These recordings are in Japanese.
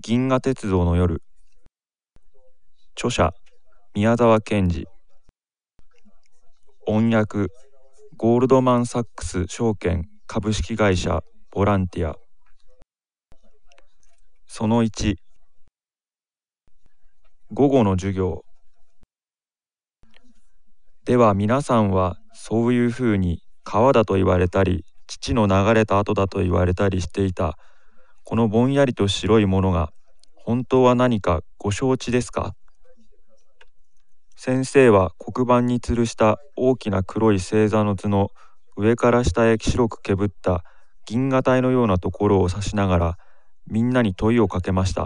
銀河鉄道の夜。著者宮沢賢治。音訳ゴールドマン・サックス証券株式会社ボランティア。その1、午後の授業。では皆さんはそういうふうに川だと言われたり父の流れた後だと言われたりしていたこのぼんやりと白いものが本当は何かご承知ですか？先生は黒板に吊るした大きな黒い星座の図の上から下へ白くけぶった銀河帯のようなところを指しながらみんなに問いをかけました。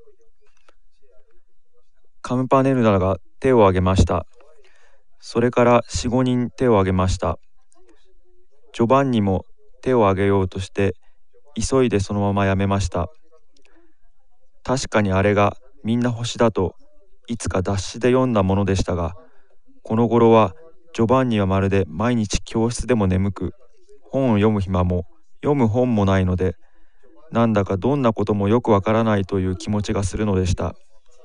カムパネルナが手を挙げました。それから4、5人手を挙げました。ジョバンニも手を挙げようとして急いでそのままやめました。確かにあれがみんな星だといつか雑誌で読んだものでしたが、この頃はジョバンニはまるで毎日教室でも眠く、本を読む暇も読む本もないので、なんだかどんなこともよくわからないという気持ちがするのでした。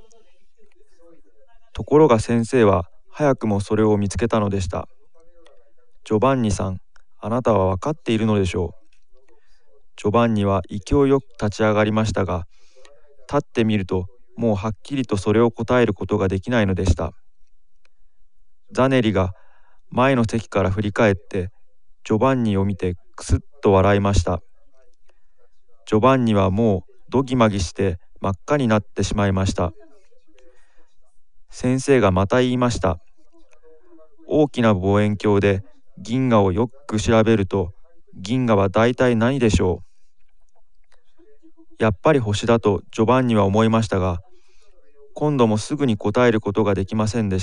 ところが先生は早くもそれを見つけたのでした。ジョバンニさん、あなたは分かっているのでしょう。ジョバンニは勢いよく立ち上がりましたが、立ってみるともうはっきりとそれを答えることができないのでした。ザネリが前の席から振り返ってジョバンニを見てクスッと笑いました。ジョバンニはもうどぎまぎして真っ赤になってしまいました。先生がまた言いました。大きな望遠鏡で銀河をよく調べると、銀河は大体何でしょう。やっぱり星だとジョバンニは思いましたが、今度もすぐに答えることができませんでした。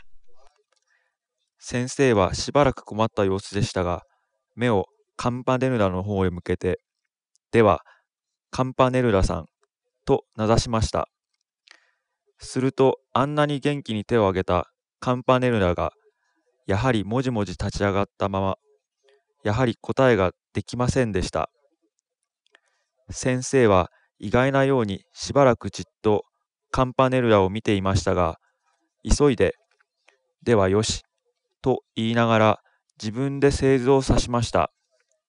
先生はしばらく困った様子でしたが、目をカンパネルラの方へ向けて、では、カンパネルラさん、と名指しました。すると、あんなに元気に手を挙げたカンパネルラが、やはりもじもじ立ち上がったまま、やはり答えができませんでした。先生は意外なようにしばらくじっとカンパネルラを見ていましたが、急いで、ではよし、と言いながら自分で製図を指しました。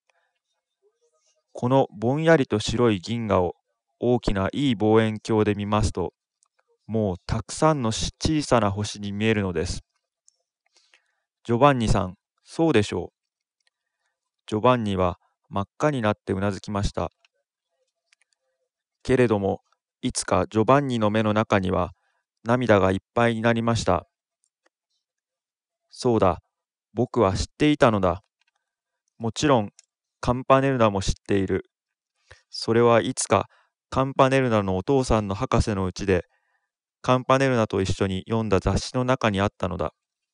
このぼんやりと白い銀河を大きないい望遠鏡で見ますと、もうたくさんの小さな星に見えるのです。ジョバンニさん、そうでしょう。ジョバンニは真っ赤になってうなずきました。けれども、いつかジョバンニの目の中には涙がいっぱいになりました。そうだ、僕は知っていたのだ。もちろん、カンパネルナも知っている。それはいつかカンパネルナのお父さんの博士のうちで、カンパネルナと一緒に読んだ雑誌の中にあったのだ。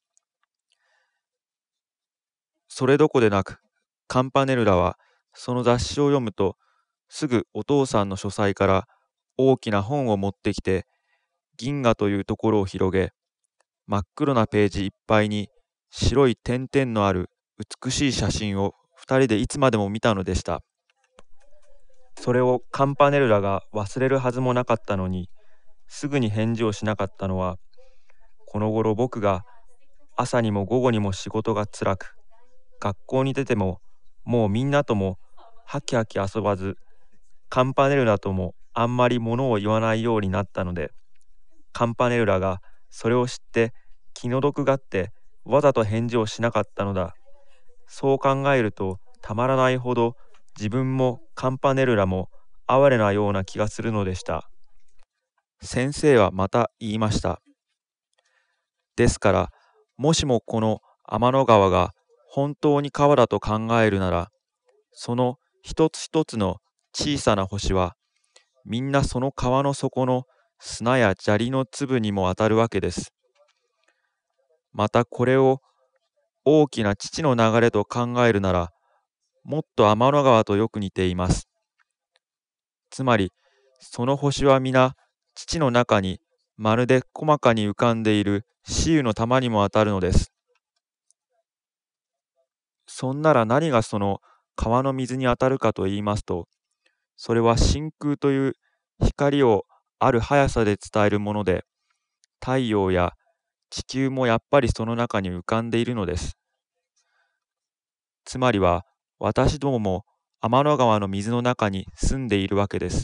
それどこでなく、カンパネルラはその雑誌を読むと、すぐお父さんの書斎から大きな本を持ってきて、銀河というところを広げ、真っ黒なページいっぱいに白い点々のある美しい写真を二人でいつまでも見たのでした。それをカンパネルラが忘れるはずもなかったのに、すぐに返事をしなかったのは、この頃僕が朝にも午後にも仕事がつらく、学校に出てももうみんなともはきはき遊ばず、カンパネルラともあんまりものを言わないようになったので、カンパネルラがそれを知って気の毒がってわざと返事をしなかったのだ。そう考えるとたまらないほど自分もカンパネルラも哀れなような気がするのでした。先生はまた言いました。ですから、もしもこの天の川が本当に川だと考えるなら、その一つ一つの小さな星は、みんなその川の底の砂や砂利の粒にも当たるわけです。またこれを大きな父の流れと考えるなら、もっと天の川とよく似ています。つまり、その星は皆、父の中にまるで細かに浮かんでいる雌雄の玉にも当たるのです。そんなら何がその川の水に当たるかと言いますと、それは真空という光をある速さで伝えるもので、太陽や地球もやっぱりその中に浮かんでいるのです。つまりは、私どもも天の川の水の中に住んでいるわけです。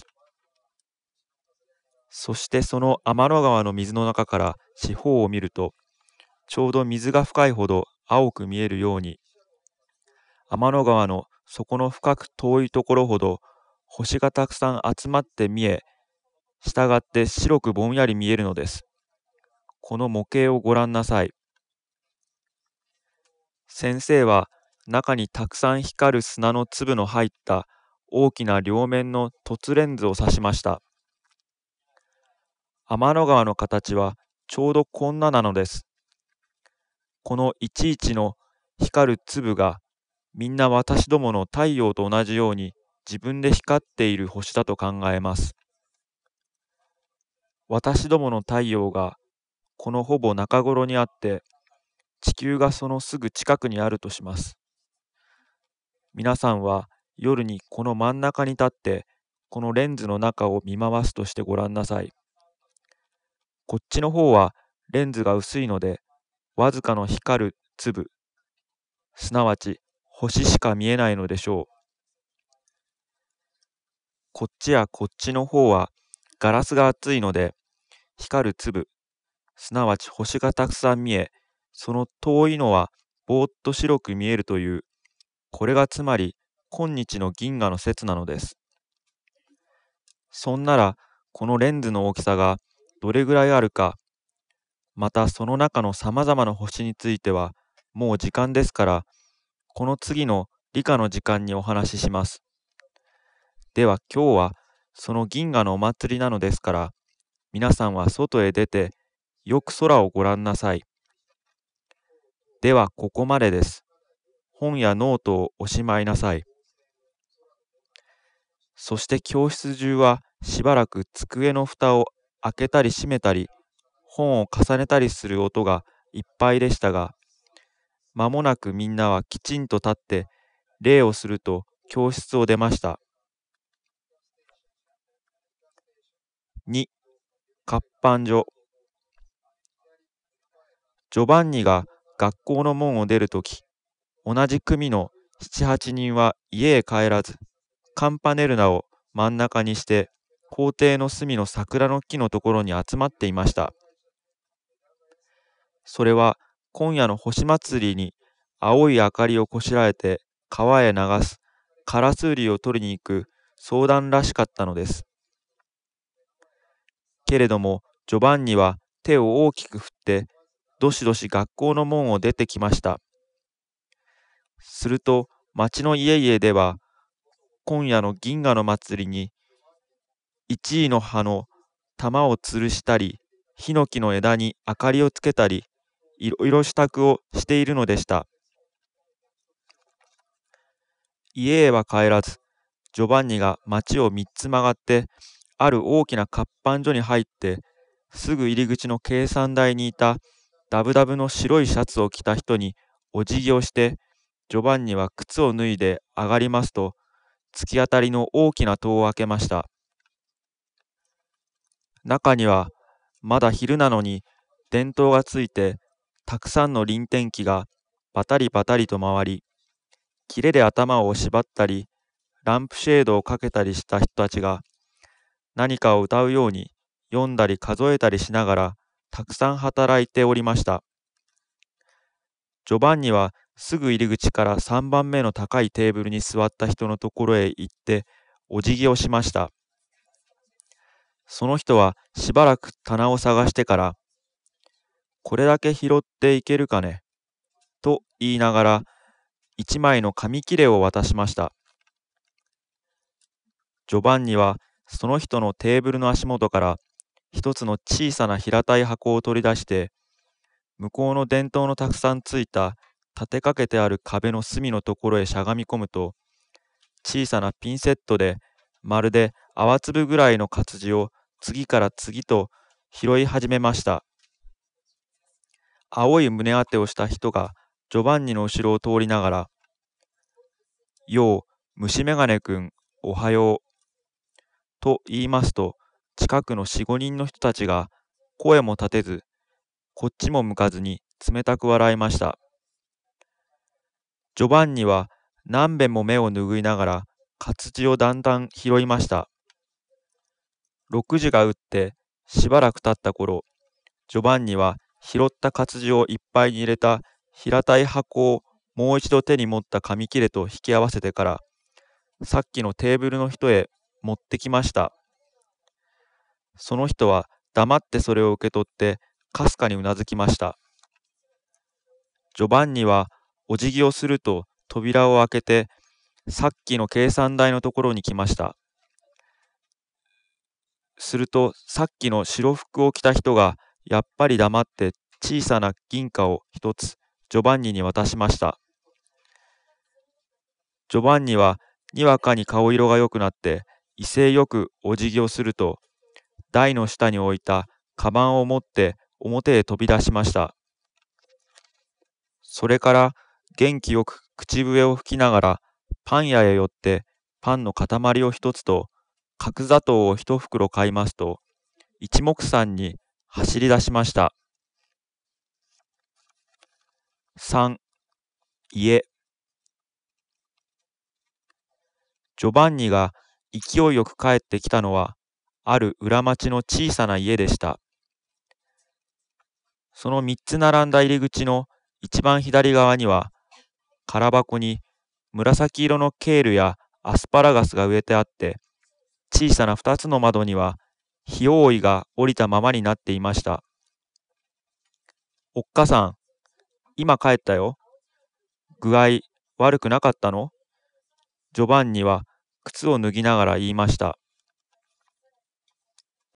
そしてその天の川の水の中から四方を見ると、ちょうど水が深いほど青く見えるように、天の川の底の深く遠いところほど星がたくさん集まって見え、したがって白くぼんやり見えるのです。この模型をご覧なさい。先生は中にたくさん光る砂の粒の入った大きな両面の凸レンズを指しました。天の川の形はちょうどこんななのです。このいちいちの光る粒がみんな私どもの太陽と同じように自分で光っている星だと考えます。私どもの太陽がこのほぼ中頃にあって、地球がそのすぐ近くにあるとします。皆さんは夜にこの真ん中に立って、このレンズの中を見回すとしてごらんなさい。こっちの方はレンズが薄いので、わずかの光る粒、すなわち星しか見えないのでしょう。こっちやこっちの方はガラスが厚いので、光る粒、すなわち星がたくさん見え、その遠いのはぼーっと白く見えるという、これがつまり今日の銀河の説なのです。そんなら、このレンズの大きさがどれぐらいあるか、またその中のさまざまな星については、もう時間ですから、この次の理科の時間にお話しします。では今日はその銀河のお祭りなのですから、皆さんは外へ出て、よく空をご覧なさい。ではここまでです。本やノートをおしまいなさい。そして教室中はしばらく机の蓋を開けたり閉めたり、本を重ねたりする音がいっぱいでしたが、間もなくみんなはきちんと立って礼をすると教室を出ました。2、活版所。ジョバンニが学校の門を出るとき、同じ組の7、8人は家へ帰らず、カンパネルナを真ん中にして、校庭の隅の桜の木のところに集まっていました。それは今夜の星祭りに青い明かりをこしらえて川へ流すカラスウリを取りに行く相談らしかったのです。けれどもジョバンニは手を大きく振ってどしどし学校の門を出てきました。すると町の家々では今夜の銀河の祭りに一位の葉の玉を吊るしたり、ヒノキの枝に明かりをつけたり、いろいろ支度をしているのでした。家へは帰らず、ジョバンニが町を3つ曲がって、ある大きな活版所に入って、すぐ入り口の計算台にいたダブダブの白いシャツを着た人にお辞儀をして、ジョバンニは靴を脱いで上がりますと、突き当たりの大きな戸を開けました。中には、まだ昼なのに電灯がついて、たくさんの輪転機がバタリバタリと回り、キレで頭を縛ったり、ランプシェードをかけたりした人たちが、何かを歌うように読んだり数えたりしながら、たくさん働いておりました。ジョバンニはすぐ入り口から3番目の高いテーブルに座った人のところへ行って、お辞儀をしました。その人はしばらく棚を探してから、これだけ拾っていけるかねと言いながら、一枚の紙切れを渡しました。ジョバンニはその人のテーブルの足元から一つの小さな平たい箱を取り出して、向こうの電灯のたくさんついた立てかけてある壁の隅のところへしゃがみ込むと、小さなピンセットでまるで泡粒ぐらいの活字を次から次と拾い始めました。青い胸当てをした人がジョバンニの後ろを通りながら、よう、虫眼鏡くん、おはよう、と言いますと、 近くの4、5人の人たちが声も立てず、こっちも向かずに冷たく笑いました。ジョバンニは何べんも目を拭いながら活字をだんだん拾いました。6時が打ってしばらく経った頃、ジョバンニは拾った活字をいっぱいに入れた平たい箱をもう一度手に持った紙切れと引き合わせてから、さっきのテーブルの人へ持ってきました。その人は黙ってそれを受け取ってかすかにうなずきました。ジョバンニはお辞儀をすると扉を開けて、さっきの計算台のところに来ました。するとさっきの白服を着た人がやっぱり黙って小さな銀貨を一つジョバンニに渡しました。ジョバンニはにわかに顔色が良くなって威勢よくお辞儀をすると、台の下に置いたカバンを持って表へ飛び出しました。それから元気よく口笛を吹きながらパン屋へ寄ってパンの塊を一つと角砂糖を一袋買いますと一目散に走り出しました。3、家。ジョバンニが勢いよく帰ってきたのはある裏町の小さな家でした。その3つ並んだ入り口の一番左側には空箱に紫色のケールやアスパラガスが植えてあって、小さな2つの窓には火覆いが降りたままになっていました。おっかさん、今帰ったよ。具合悪くなかったの？ジョバンニは靴を脱ぎながら言いました。